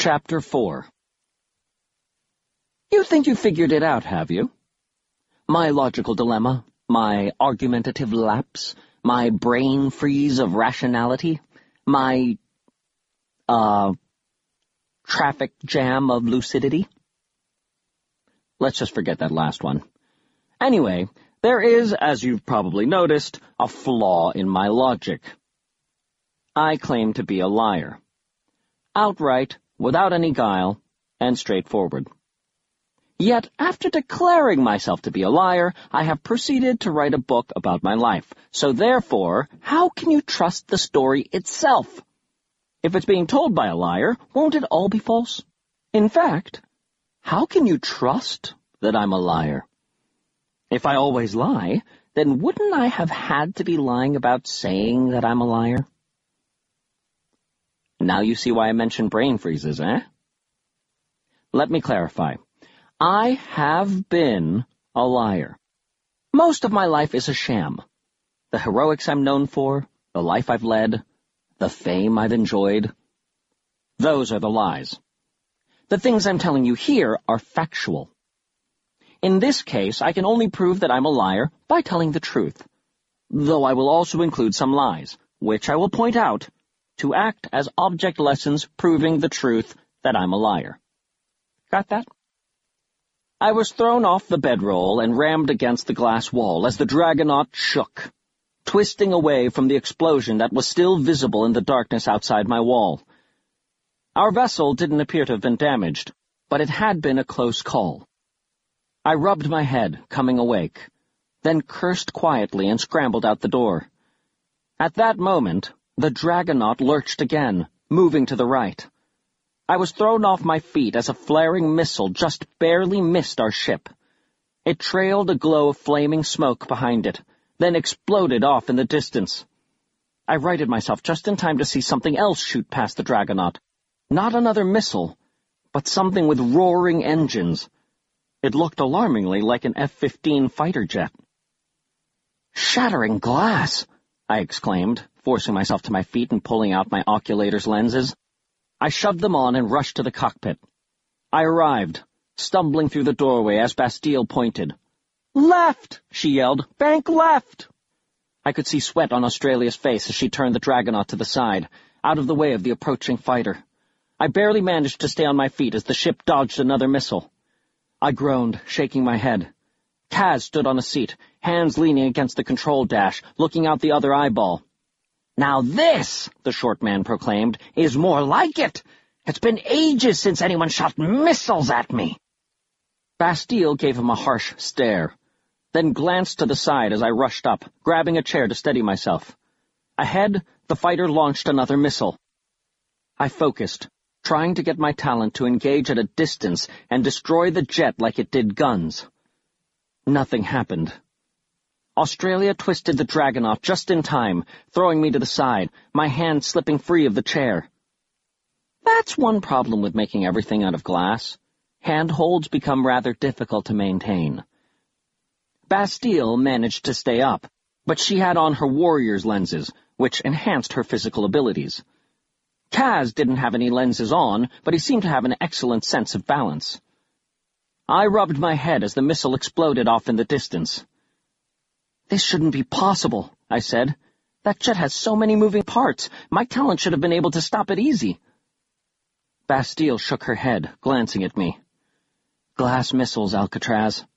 Chapter 4. You think you figured it out, have you? My logical dilemma, my argumentative lapse, my brain freeze of rationality, my, traffic jam of lucidity? Let's just forget that last one. Anyway, there is, as you've probably noticed, a flaw in my logic. I claim to be a liar. Outright, without any guile, and straightforward. Yet, after declaring myself to be a liar, I have proceeded to write a book about my life. So therefore, how can you trust the story itself? If it's being told by a liar, won't it all be false? In fact, how can you trust that I'm a liar? If I always lie, then wouldn't I have had to be lying about saying that I'm a liar? Now you see why I mentioned brain freezes, eh? Let me clarify. I have been a liar. Most of my life is a sham. The heroics I'm known for, the life I've led, the fame I've enjoyed, those are the lies. The things I'm telling you here are factual. In this case, I can only prove that I'm a liar by telling the truth, though I will also include some lies, which I will point out, to act as object lessons proving the truth that I'm a liar. Got that? I was thrown off the bedroll and rammed against the glass wall as the Dragonaut shook, twisting away from the explosion that was still visible in the darkness outside my wall. Our vessel didn't appear to have been damaged, but it had been a close call. I rubbed my head, coming awake, then cursed quietly and scrambled out the door. At that moment, the Dragonaut lurched again, moving to the right. I was thrown off my feet as a flaring missile just barely missed our ship. It trailed a glow of flaming smoke behind it, then exploded off in the distance. I righted myself just in time to see something else shoot past the Dragonaut. Not another missile, but something with roaring engines. It looked alarmingly like an F-15 fighter jet. "Shattering glass!" I exclaimed, forcing myself to my feet and pulling out my oculator's lenses. I shoved them on and rushed to the cockpit. I arrived, stumbling through the doorway as Bastille pointed. "Left!" she yelled. "Bank left!" I could see sweat on Australia's face as she turned the Dragonaut to the side, out of the way of the approaching fighter. I barely managed to stay on my feet as the ship dodged another missile. I groaned, shaking my head. Kaz stood on a seat, hands leaning against the control dash, looking out the other eyeball. "Now this," the short man proclaimed, "is more like it. It's been ages since anyone shot missiles at me." Bastille gave him a harsh stare, then glanced to the side as I rushed up, grabbing a chair to steady myself. Ahead, the fighter launched another missile. I focused, trying to get my talent to engage at a distance and destroy the jet like it did guns. Nothing happened. Australia twisted the Dragonaut just in time, throwing me to the side, my hand slipping free of the chair. That's one problem with making everything out of glass. Handholds become rather difficult to maintain. Bastille managed to stay up, but she had on her warrior's lenses, which enhanced her physical abilities. Kaz didn't have any lenses on, but he seemed to have an excellent sense of balance. I rubbed my head as the missile exploded off in the distance. "This shouldn't be possible," I said. "That jet has so many moving parts. My talent should have been able to stop it easy." Bastille shook her head, glancing at me. "Glass missiles, Alcatraz."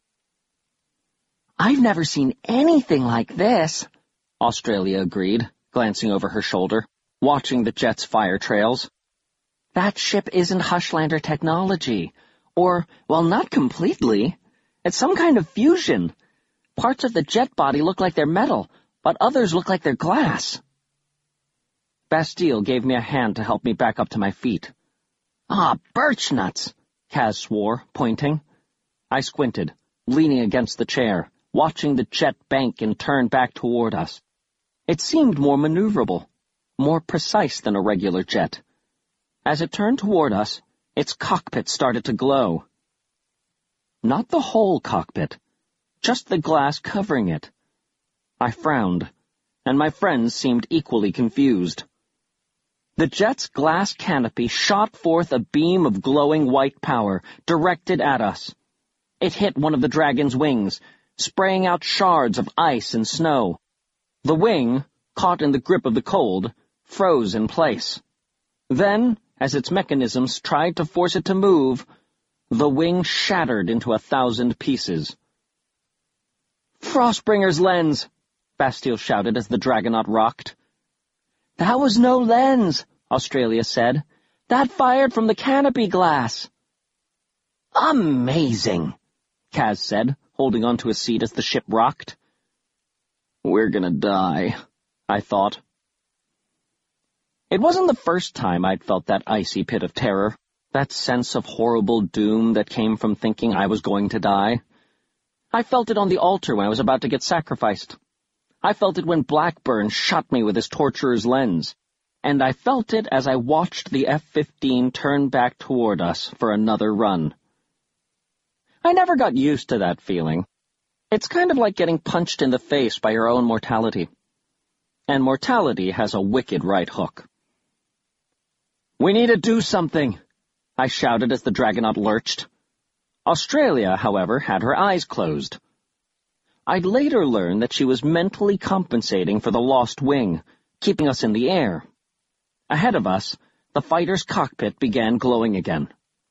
"I've never seen anything like this," Australia agreed, glancing over her shoulder, watching the jet's fire trails. "That ship isn't Hushlander technology. Or, well, not completely. It's some kind of fusion. Parts of the jet body look like they're metal, but others look like they're glass." Bastille gave me a hand to help me back up to my feet. "Ah, birch nuts," Kaz swore, pointing. I squinted, leaning against the chair, watching the jet bank and turn back toward us. It seemed more maneuverable, more precise than a regular jet. As it turned toward us, its cockpit started to glow. Not the whole cockpit, just the glass covering it. I frowned, and my friends seemed equally confused. The jet's glass canopy shot forth a beam of glowing white power, directed at us. It hit one of the dragon's wings, spraying out shards of ice and snow. The wing, caught in the grip of the cold, froze in place. Then, as its mechanisms tried to force it to move, the wing shattered into 1,000 pieces. "Frostbringer's lens!" Bastille shouted as the Dragonaut rocked. "That was no lens," Australia said. "That fired from the canopy glass." "Amazing," Kaz said, holding onto his seat as the ship rocked. "We're gonna die," I thought. It wasn't the first time I'd felt that icy pit of terror, that sense of horrible doom that came from thinking I was going to die. I felt it on the altar when I was about to get sacrificed. I felt it when Blackburn shot me with his torturer's lens. And I felt it as I watched the F-15 turn back toward us for another run. I never got used to that feeling. It's kind of like getting punched in the face by your own mortality. And mortality has a wicked right hook. "We need to do something," I shouted as the Dragonaut lurched. Australia, however, had her eyes closed. I'd later learn that she was mentally compensating for the lost wing, keeping us in the air. Ahead of us, the fighter's cockpit began glowing again.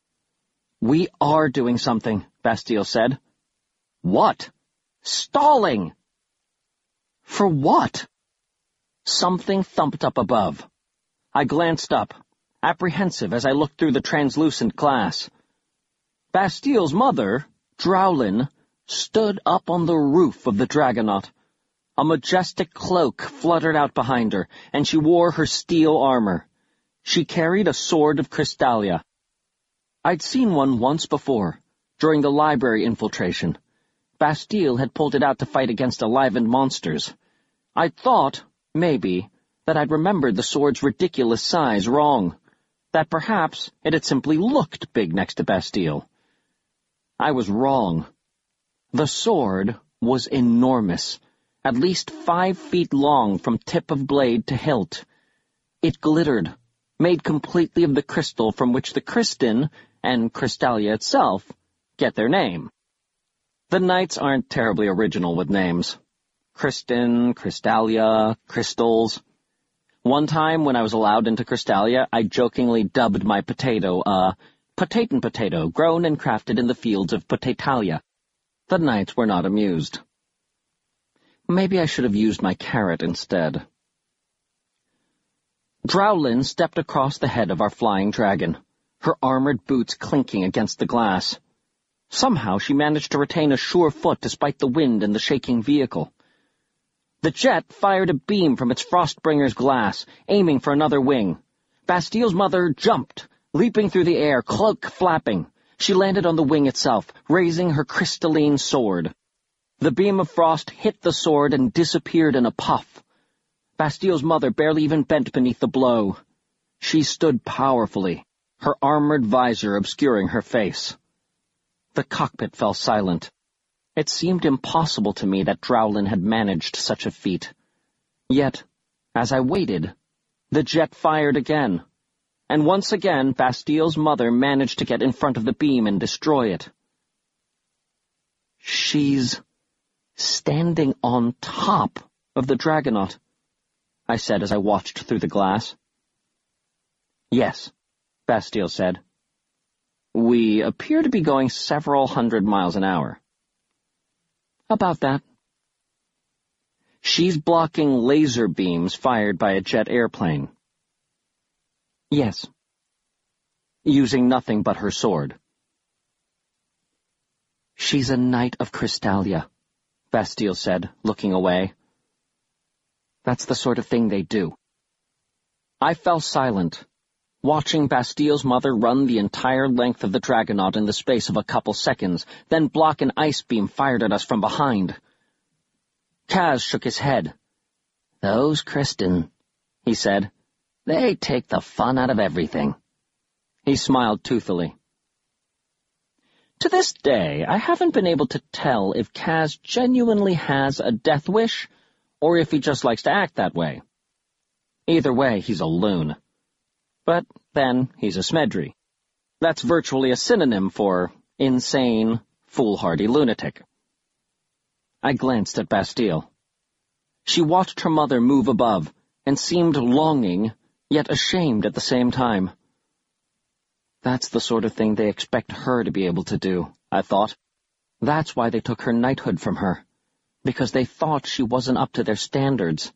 "We are doing something," Bastille said. "What?" "Stalling!" "For what?" Something thumped up above. I glanced up, apprehensive as I looked through the translucent glass. Bastille's mother, Drowlin, stood up on the roof of the Dragonaut. A majestic cloak fluttered out behind her, and she wore her steel armor. She carried a sword of Crystallia. I'd seen one once before, during the library infiltration. Bastille had pulled it out to fight against Alivened monsters. I'd thought, maybe, that I'd remembered the sword's ridiculous size wrong, that perhaps it had simply looked big next to Bastille. I was wrong. The sword was enormous, at least 5 feet long from tip of blade to hilt. It glittered, made completely of the crystal from which the Kristin, and Crystallia itself, get their name. The knights aren't terribly original with names. Kristin, Crystallia, crystals. One time when I was allowed into Crystallia, I jokingly dubbed my potato potato potato grown and crafted in the fields of Potatalia. The knights were not amused. Maybe I should have used my carrot instead. Drowlin stepped across the head of our flying dragon, her armored boots clinking against the glass. Somehow she managed to retain a sure foot despite the wind and the shaking vehicle. The jet fired a beam from its Frostbringer's glass, aiming for another wing. Bastille's mother jumped, leaping through the air, cloak flapping. She landed on the wing itself, raising her crystalline sword. The beam of frost hit the sword and disappeared in a puff. Bastille's mother barely even bent beneath the blow. She stood powerfully, her armored visor obscuring her face. The cockpit fell silent. It seemed impossible to me that Drowlin had managed such a feat. Yet, as I waited, the jet fired again, and once again Bastille's mother managed to get in front of the beam and destroy it. "She's standing on top of the Dragonaut," I said as I watched through the glass. "Yes," Bastille said. "We appear to be going several hundred miles an hour." "About that." "She's blocking laser beams fired by a jet airplane." "Yes." "Using nothing but her sword." "She's a knight of Crystallia," Bastille said, looking away. "That's the sort of thing they do." I fell silent, watching Bastille's mother run the entire length of the Dragonaut in the space of a couple seconds, then block an ice beam fired at us from behind. Kaz shook his head. "Those Kristin," he said. "They take the fun out of everything." He smiled toothily. To this day, I haven't been able to tell if Kaz genuinely has a death wish, or if he just likes to act that way. Either way, he's a loon. But then he's a Smedri. That's virtually a synonym for insane, foolhardy lunatic. I glanced at Bastille. She watched her mother move above and seemed longing, yet ashamed at the same time. That's the sort of thing they expect her to be able to do, I thought. That's why they took her knighthood from her, because they thought she wasn't up to their standards.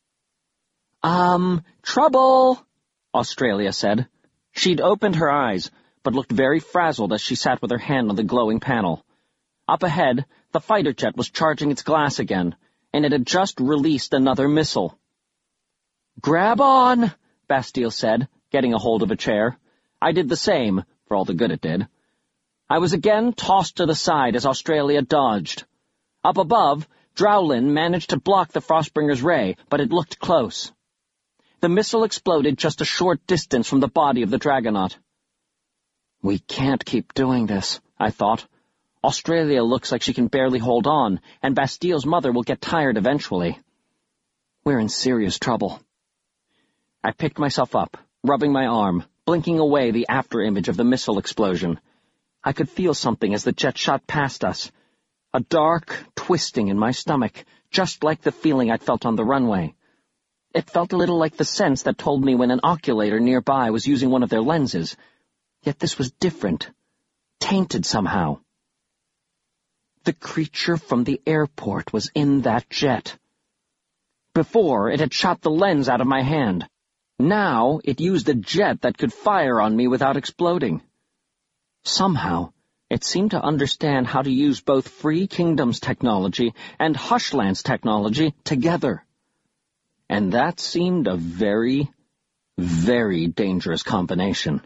Trouble, Australia said. She'd opened her eyes, but looked very frazzled as she sat with her hand on the glowing panel. Up ahead, the fighter jet was charging its glass again, and it had just released another missile. Grab on, Bastille said, getting a hold of a chair. I did the same, for all the good it did. I was again tossed to the side as Australia dodged. Up above, Drowlin managed to block the Frostbringer's ray, but it looked close. The missile exploded just a short distance from the body of the Dragonaut. We can't keep doing this, I thought. Australia looks like she can barely hold on, and Bastille's mother will get tired eventually. We're in serious trouble. I picked myself up, rubbing my arm, blinking away the after-image of the missile explosion. I could feel something as the jet shot past us. A dark twisting in my stomach, just like the feeling I'd felt on the runway. It felt a little like the sense that told me when an oculator nearby was using one of their lenses. Yet this was different, tainted somehow. The creature from the airport was in that jet. Before, it had shot the lens out of my hand. Now, it used a jet that could fire on me without exploding. Somehow, it seemed to understand how to use both Free Kingdom's technology and Hushland's technology together. And that seemed a very, very dangerous combination.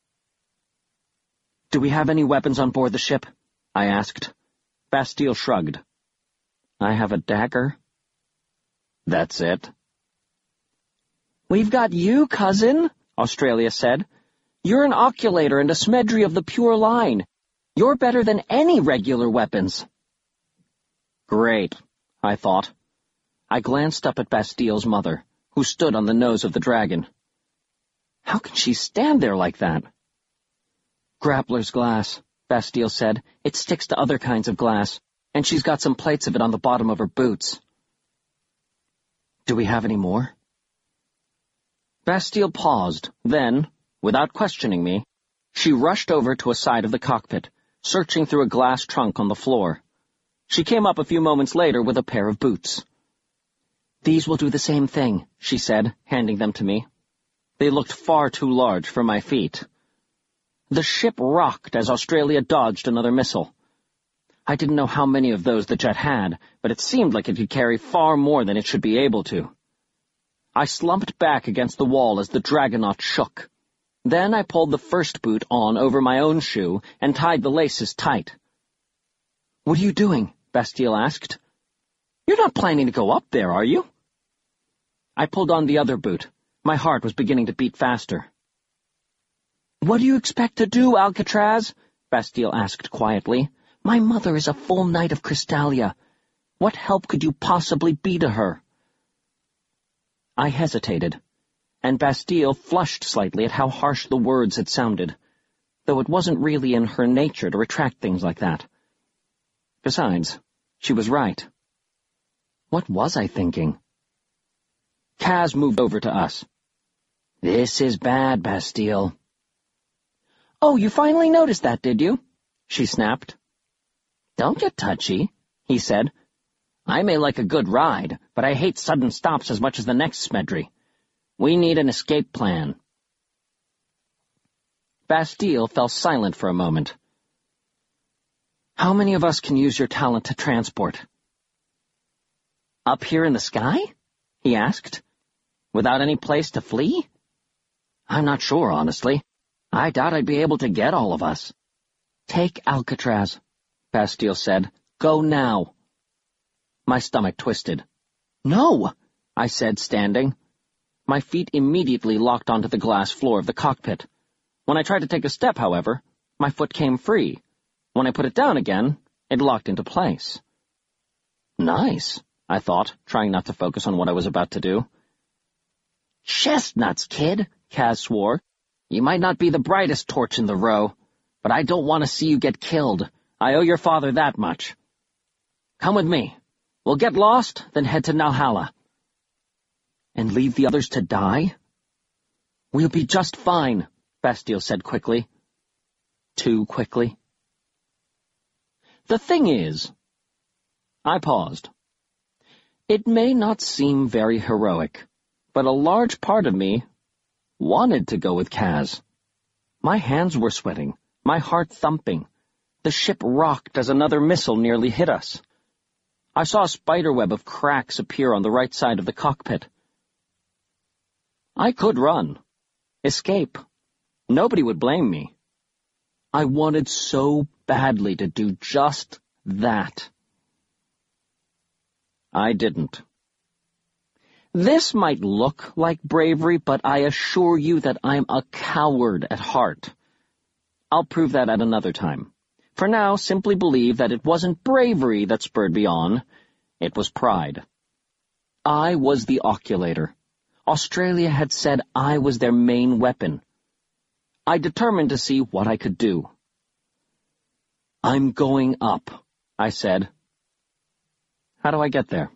Do we have any weapons on board the ship? I asked. Bastille shrugged. I have a dagger. That's it. We've got you, cousin, Australia said. You're an oculator and a Smedri of the pure line. You're better than any regular weapons. Great, I thought. I glanced up at Bastille's mother, who stood on the nose of the dragon. How can she stand there like that? Grappler's glass, Bastille said. It sticks to other kinds of glass, and she's got some plates of it on the bottom of her boots. Do we have any more? Bastille paused, then, without questioning me, she rushed over to a side of the cockpit, searching through a glass trunk on the floor. She came up a few moments later with a pair of boots. These will do the same thing, she said, handing them to me. They looked far too large for my feet. The ship rocked as Australia dodged another missile. I didn't know how many of those the jet had, but it seemed like it could carry far more than it should be able to. I slumped back against the wall as the Dragonaut shook. Then I pulled the first boot on over my own shoe and tied the laces tight. What are you doing? Bastille asked. You're not planning to go up there, are you? I pulled on the other boot. My heart was beginning to beat faster. What do you expect to do, Alcatraz? Bastille asked quietly. My mother is a full knight of Crystallia. What help could you possibly be to her? I hesitated, and Bastille flushed slightly at how harsh the words had sounded, though it wasn't really in her nature to retract things like that. Besides, she was right. What was I thinking? Kaz moved over to us. This is bad, Bastille. Oh, you finally noticed that, did you? She snapped. Don't get touchy, he said. I may like a good ride, but I hate sudden stops as much as the next Smedri. We need an escape plan. Bastille fell silent for a moment. How many of us can use your talent to transport? Up here in the sky? He asked. Without any place to flee? I'm not sure, honestly. I doubt I'd be able to get all of us. Take Alcatraz, Bastille said. Go now. My stomach twisted. No, I said, standing. My feet immediately locked onto the glass floor of the cockpit. When I tried to take a step, however, my foot came free. When I put it down again, it locked into place. Nice, I thought, trying not to focus on what I was about to do. Chestnuts, kid. Kaz swore. "You might not be the brightest torch in the row, but I don't want to see you get killed. I owe your father that much. Come with me. We'll get lost, then head to Nalhalla." "And leave the others to die?" "We'll be just fine," Bastille said quickly. Too quickly. "The thing is—" I paused. It may not seem very heroic, but a large part of me wanted to go with Kaz. My hands were sweating, my heart thumping. The ship rocked as another missile nearly hit us. I saw a spiderweb of cracks appear on the right side of the cockpit. I could run. Escape. Nobody would blame me. I wanted so badly to do just that. I didn't. This might look like bravery, but I assure you that I'm a coward at heart. I'll prove that at another time. For now, simply believe that it wasn't bravery that spurred me on. It was pride. I was the oculator. Australia had said I was their main weapon. I determined to see what I could do. "I'm going up," I said. "How do I get there?"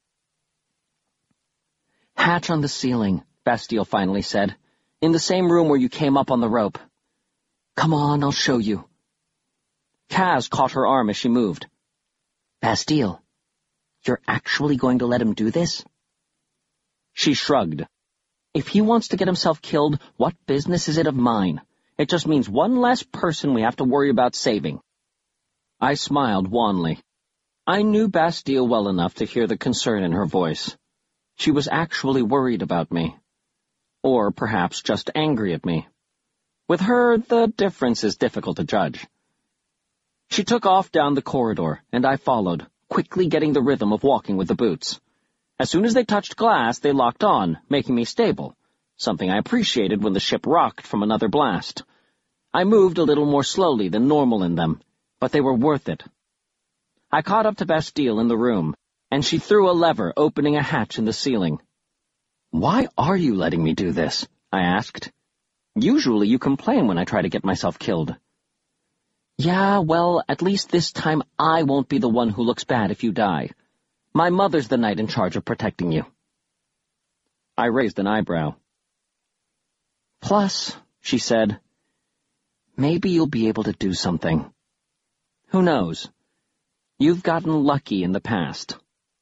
"Hatch on the ceiling," Bastille finally said. "In the same room where you came up on the rope. Come on, I'll show you." Kaz caught her arm as she moved. "Bastille, you're actually going to let him do this?" She shrugged. "If he wants to get himself killed, what business is it of mine? It just means one less person we have to worry about saving." I smiled wanly. I knew Bastille well enough to hear the concern in her voice. She was actually worried about me. Or perhaps just angry at me. With her, the difference is difficult to judge. She took off down the corridor, and I followed, quickly getting the rhythm of walking with the boots. As soon as they touched glass, they locked on, making me stable, something I appreciated when the ship rocked from another blast. I moved a little more slowly than normal in them, but they were worth it. I caught up to Bastille in the room, and she threw a lever, opening a hatch in the ceiling. "Why are you letting me do this?" I asked. "Usually you complain when I try to get myself killed." "Yeah, well, at least this time I won't be the one who looks bad if you die. My mother's the knight in charge of protecting you." I raised an eyebrow. "Plus," she said, "maybe you'll be able to do something. Who knows? You've gotten lucky in the past."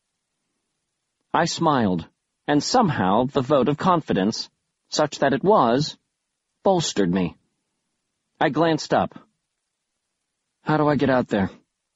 I smiled, and somehow the vote of confidence, such that it was, bolstered me. I glanced up. "How do I get out there?"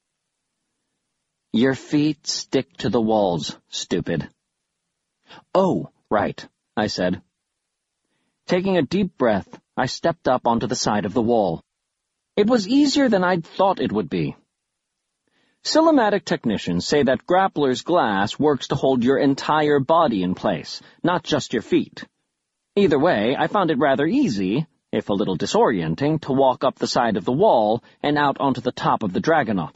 "Your feet stick to the walls, stupid." "Oh, right," I said. Taking a deep breath, I stepped up onto the side of the wall. It was easier than I'd thought it would be. Cinematic technicians say that Grappler's glass works to hold your entire body in place, not just your feet. Either way, I found it rather easy, if a little disorienting, to walk up the side of the wall and out onto the top of the Dragonaut.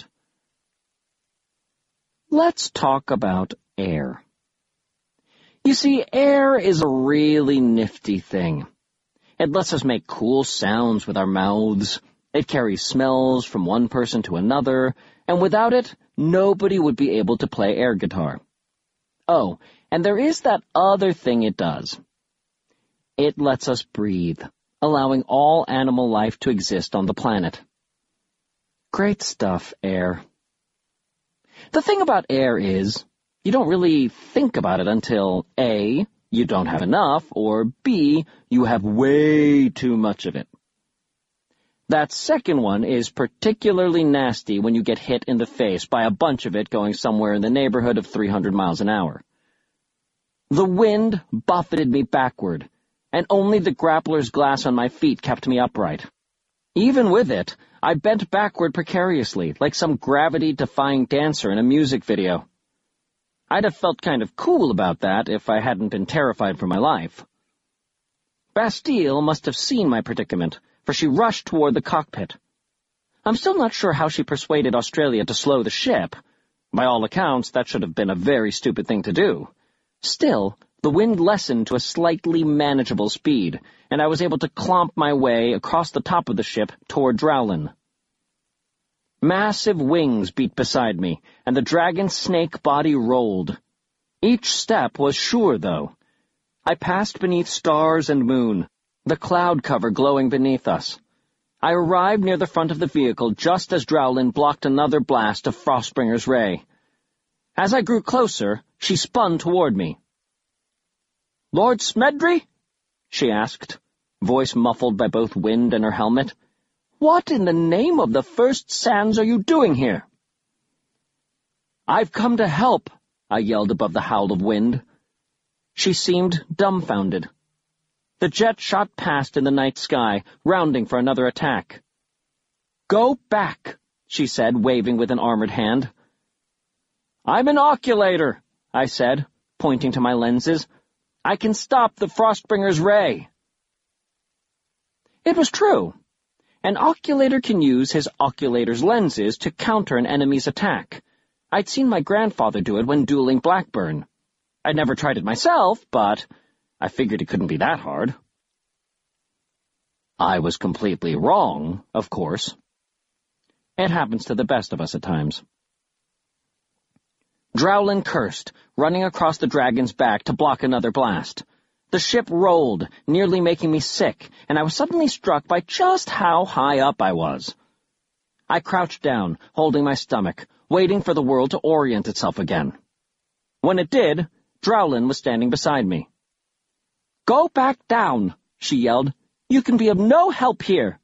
Let's talk about air. You see, air is a really nifty thing. It lets us make cool sounds with our mouths. It carries smells from one person to another, and without it, nobody would be able to play air guitar. Oh, and there is that other thing it does. It lets us breathe, allowing all animal life to exist on the planet. Great stuff, air. The thing about air is, you don't really think about it until A, you don't have enough, or B, you have way too much of it. That second one is particularly nasty when you get hit in the face by a bunch of it going somewhere in the neighborhood of 300 miles an hour. The wind buffeted me backward, and only the Grappler's glass on my feet kept me upright. Even with it, I bent backward precariously, like some gravity-defying dancer in a music video. I'd have felt kind of cool about that if I hadn't been terrified for my life. Bastille must have seen my predicament, for she rushed toward the cockpit. I'm still not sure how she persuaded Australia to slow the ship. By all accounts, that should have been a very stupid thing to do. Still, The wind lessened to a slightly manageable speed, and I was able to clomp my way across the top of the ship toward Drowlin. Massive wings beat beside me, and the dragon's snake body rolled. Each step was sure, though. I passed beneath stars and moon, the cloud cover glowing beneath us. I arrived near the front of the vehicle just as Drowlin blocked another blast of Frostbringer's ray. As I grew closer, she spun toward me. "Lord Smedry?" she asked, voice muffled by both wind and her helmet. "What in the name of the First Sands are you doing here?" "I've come to help," I yelled above the howl of wind. She seemed dumbfounded. The jet shot past in the night sky, rounding for another attack. "Go back," she said, waving with an armored hand. "I'm an oculator," I said, pointing to my lenses. "I can stop the Frostbringer's ray." It was true. An oculator can use his oculator's lenses to counter an enemy's attack. I'd seen my grandfather do it when dueling Blackburn. I'd never tried it myself, but I figured it couldn't be that hard. I was completely wrong, of course. It happens to the best of us at times. Drowlin cursed, running across the dragon's back to block another blast. The ship rolled, nearly making me sick, and I was suddenly struck by just how high up I was. I crouched down, holding my stomach, waiting for the world to orient itself again. When it did, Drowlin was standing beside me. "Go back down," she yelled. "You can be of no help here."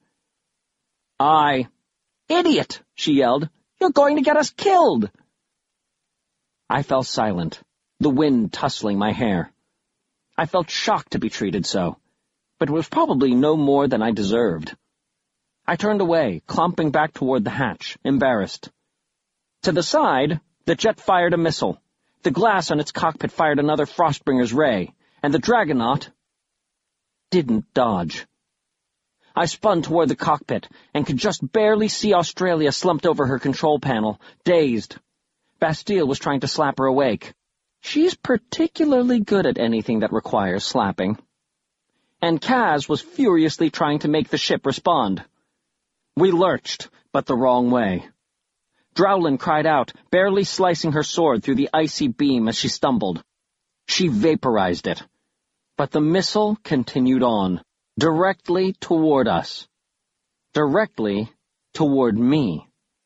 "Idiot," she yelled. "You're going to get us killed." I fell silent, the wind tussling my hair. I felt shocked to be treated so, but it was probably no more than I deserved. I turned away, clomping back toward the hatch, embarrassed. To the side, the jet fired a missile. The glass on its cockpit fired another Frostbringer's ray, and the Dragonaut didn't dodge. I spun toward the cockpit and could just barely see Australia slumped over her control panel, dazed. Bastille was trying to slap her awake. She's particularly good at anything that requires slapping. And Kaz was furiously trying to make the ship respond. We lurched, but the wrong way. Drowlin cried out, barely slicing her sword through the icy beam as she stumbled. She vaporized it. But the missile continued on, directly toward us. Directly toward me.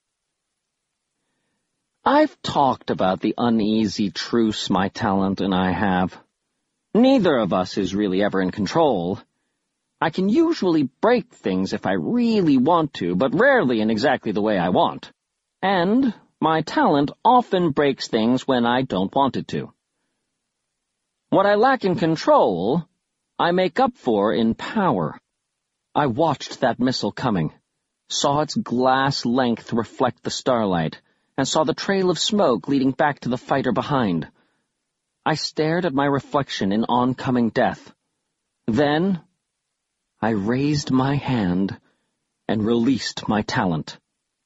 I've talked about the uneasy truce my talent and I have. Neither of us is really ever in control. I can usually break things if I really want to, but rarely in exactly the way I want. And my talent often breaks things when I don't want it to. What I lack in control, I make up for in power. I watched that missile coming, saw its glass length reflect the starlight, and saw the trail of smoke leading back to the fighter behind. I stared at my reflection in oncoming death. Then I raised my hand and released my talent.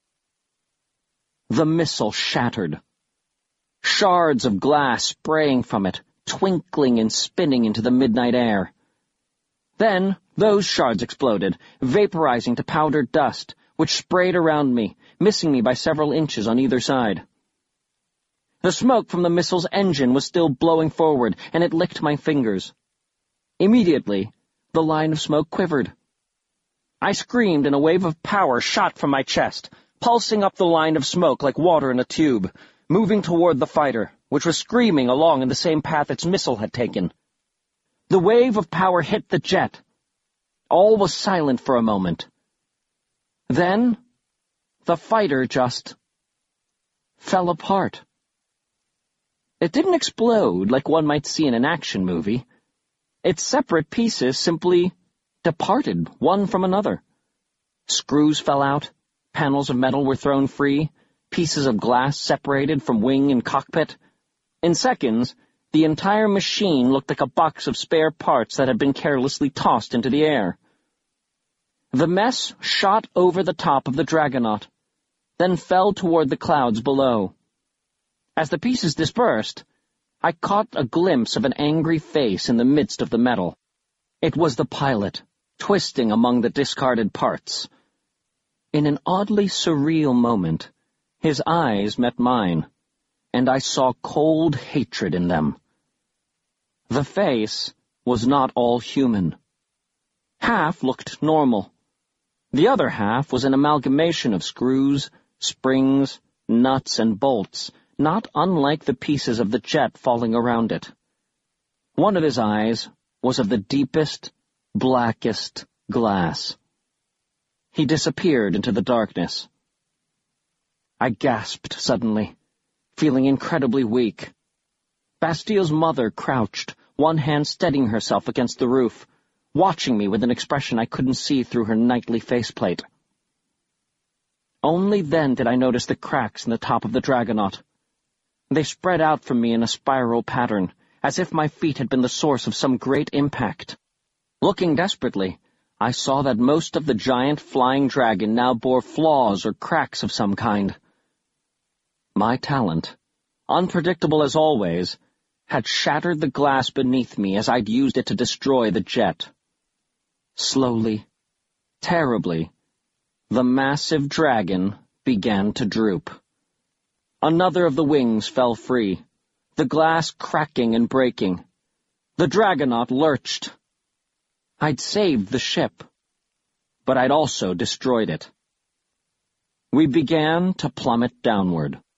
The missile shattered. Shards of glass spraying from it, twinkling and spinning into the midnight air. Then those shards exploded, vaporizing to powdered dust, which sprayed around me, missing me by several inches on either side. The smoke from the missile's engine was still blowing forward, and it licked my fingers. Immediately, the line of smoke quivered. I screamed, and a wave of power shot from my chest, pulsing up the line of smoke like water in a tube, moving toward the fighter, which was screaming along in the same path its missile had taken. The wave of power hit the jet. All was silent for a moment. Then, the fighter just fell apart. It didn't explode like one might see in an action movie. Its separate pieces simply departed one from another. Screws fell out, panels of metal were thrown free, pieces of glass separated from wing and cockpit. In seconds, the entire machine looked like a box of spare parts that had been carelessly tossed into the air. The mess shot over the top of the Dragonaut, then fell toward the clouds below. As the pieces dispersed, I caught a glimpse of an angry face in the midst of the metal. It was the pilot, twisting among the discarded parts. In an oddly surreal moment, his eyes met mine, and I saw cold hatred in them. The face was not all human. Half looked normal. The other half was an amalgamation of screws, springs, nuts, and bolts, not unlike the pieces of the jet falling around it. One of his eyes was of the deepest, blackest glass. He disappeared into the darkness. I gasped suddenly, feeling incredibly weak. Bastille's mother crouched, one hand steadying herself against the roof, watching me with an expression I couldn't see through her nightly faceplate. Only then did I notice the cracks in the top of the Dragonaut. They spread out from me in a spiral pattern, as if my feet had been the source of some great impact. Looking desperately, I saw that most of the giant flying dragon now bore flaws or cracks of some kind. My talent, unpredictable as always, had shattered the glass beneath me as I'd used it to destroy the jet. Slowly, terribly, the massive dragon began to droop. Another of the wings fell free, the glass cracking and breaking. The Dragonaut lurched. I'd saved the ship, but I'd also destroyed it. We began to plummet downward.